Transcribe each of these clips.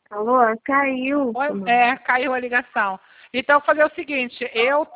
Alô, caiu. Oi, caiu a ligação. Então, fazer o seguinte,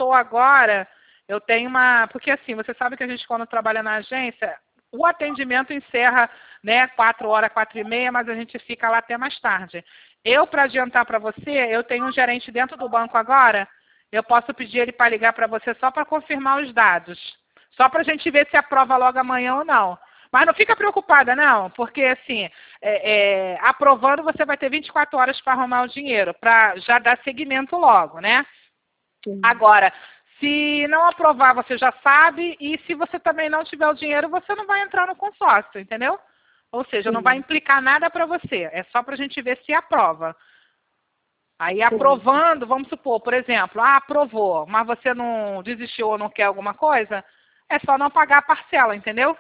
eu tenho uma... Porque assim, você sabe que a gente quando trabalha na agência, o atendimento encerra, né, 4h, 4h30, mas a gente fica lá até mais tarde. Para adiantar para você, eu tenho um gerente dentro do banco agora, eu posso pedir ele para ligar para você só para confirmar os dados. Só para a gente ver se aprova logo amanhã ou não. Mas não fica preocupada, não, porque assim, aprovando você vai ter 24 horas para arrumar o dinheiro, para já dar seguimento logo, né? Sim. Agora, se não aprovar, você já sabe, e se você também não tiver o dinheiro, você não vai entrar no consórcio, entendeu? Ou seja, não vai Sim. implicar nada para você, é só para a gente ver se aprova. Aí Sim. aprovando, vamos supor, por exemplo, aprovou, mas você não desistiu ou não quer alguma coisa, é só não pagar a parcela, entendeu?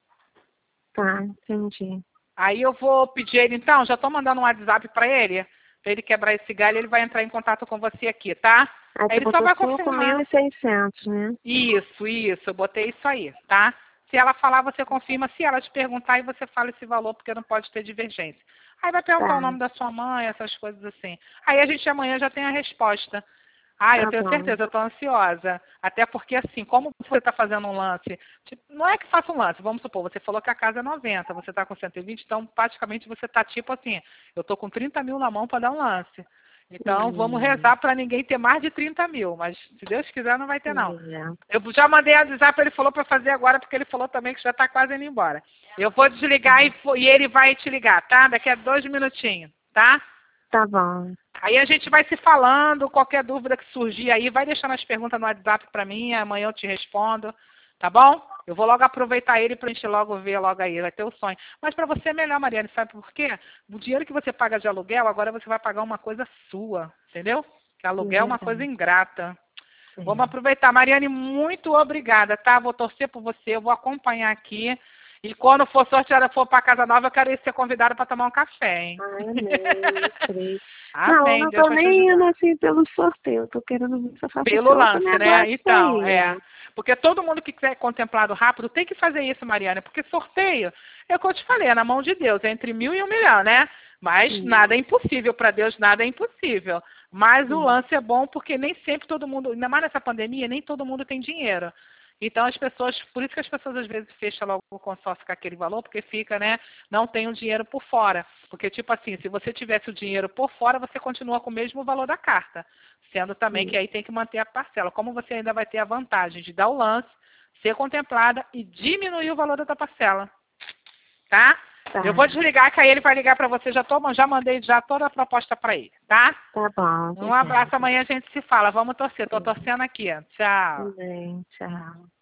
Tá, entendi. Aí eu vou pedir ele, então, já estou mandando um WhatsApp para ele quebrar esse galho, ele vai entrar em contato com você aqui, tá? Aí Aí você ele só botou vai cinco mil confirmar. e seiscentos, né? Isso, eu botei isso aí, tá? Se ela falar, você confirma. Se ela te perguntar, aí você fala esse valor, porque não pode ter divergência. Aí vai perguntar o Tá, nome da sua mãe, essas coisas assim. Aí a gente amanhã já tem a resposta. Eu tá tenho bom. certeza, eu estou ansiosa. Até porque, assim, como você está fazendo um lance, tipo, não é que faça um lance, vamos supor, você falou que a casa é 90, você está com 120, então praticamente você está tipo assim, eu estou com 30 mil na mão para dar um lance. Então vamos rezar para ninguém ter mais de 30 mil, mas se Deus quiser não vai ter não. É. Eu já mandei avisar para ele, falou para fazer agora, porque ele falou também que já está quase indo embora. Eu vou desligar e ele vai te ligar, tá? Daqui a 2 minutinhos, tá? Tá bom. Aí a gente vai se falando, qualquer dúvida que surgir aí, vai deixando as perguntas no WhatsApp para mim, amanhã eu te respondo, tá bom? Eu vou logo aproveitar ele pra gente logo ver logo aí, vai ter o sonho. Mas para você é melhor, Mariane, sabe por quê? O dinheiro que você paga de aluguel, agora você vai pagar uma coisa sua, entendeu? Que É aluguel é uma coisa verdade. ingrata. Vamos É. aproveitar. Mariane, muito obrigada, tá? Vou torcer por você, eu vou acompanhar aqui. E quando for sorteada, for para casa nova, eu quero ser convidada para tomar um café, hein? Amém, creio. Não, eu Amém, não Deus tô vai te nem indo ajudar. assim pelo sorteio. Eu tô querendo ver se eu faço esse Pelo outro lance, né? negócio Então, aí. É. porque todo mundo que quer contemplado rápido tem que fazer isso, Mariana, porque sorteio, é o que eu te falei, é na mão de Deus, é entre 1.000 e 1 milhão, né? Mas Sim, nada é impossível, para Deus nada é impossível. Mas o sim, lance é bom porque nem sempre todo mundo, ainda mais nessa pandemia, nem todo mundo tem dinheiro. Então as pessoas, por isso que as pessoas às vezes fecham logo o consórcio com aquele valor, porque fica, né? Não tem o dinheiro por fora. Porque, tipo assim, se você tivesse o dinheiro por fora, você continua com o mesmo valor da carta. Sendo também que sim. aí tem que manter a parcela. Como você ainda vai ter a vantagem de dar o lance, ser contemplada e diminuir o valor da tua parcela. Tá? Tá, Eu vou desligar, que aí ele vai ligar para você. Já mandei já toda a proposta para ele, tá? tá bom, Um abraço, obrigada. amanhã a gente se fala. Vamos torcer. Tô Sim, torcendo aqui. Tchau. também, tchau.